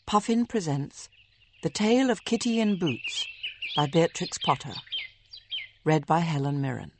Puffin presents The Tale of Kitty in Boots by Beatrix Potter. Read by Helen Mirren.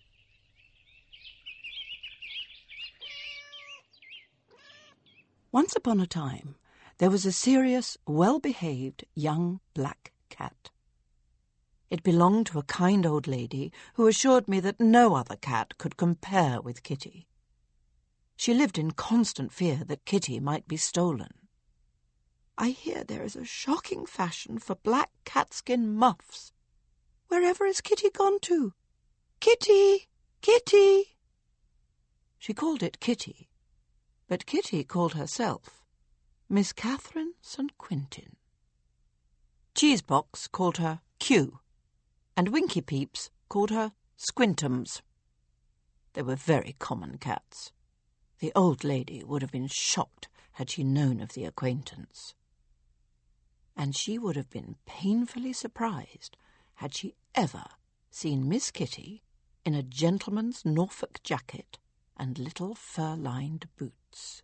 Once upon a time, there was a serious, well-behaved young black cat. It belonged to a kind old lady who assured me that no other cat could compare with Kitty. She lived in constant fear that Kitty might be stolen. I hear there is a shocking fashion for black catskin muffs. Wherever is Kitty gone to? Kitty! Kitty! She called it Kitty, but Kitty called herself Miss Catherine St. Quentin. Cheesebox called her Q, and Winky Peeps called her Squintums. They were very common cats. The old lady would have been shocked had she known of the acquaintance. And she would have been painfully surprised had she ever seen Miss Kitty in a gentleman's Norfolk jacket and little fur-lined boots.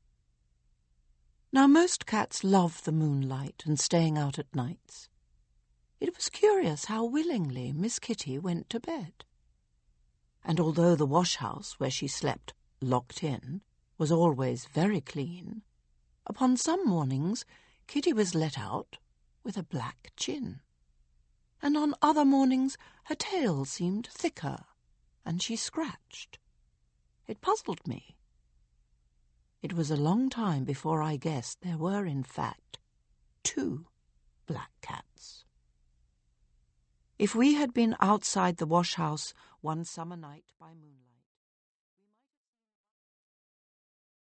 Now, most cats love the moonlight and staying out at nights. It was curious how willingly Miss Kitty went to bed. And although the wash-house where she slept, locked in, was always very clean, upon some mornings Kitty was let out with a black chin, and on other mornings her tail seemed thicker, and she scratched. It puzzled me. It was a long time before I guessed there were, in fact, two black cats. If we had been outside the wash-house one summer night by moonlight,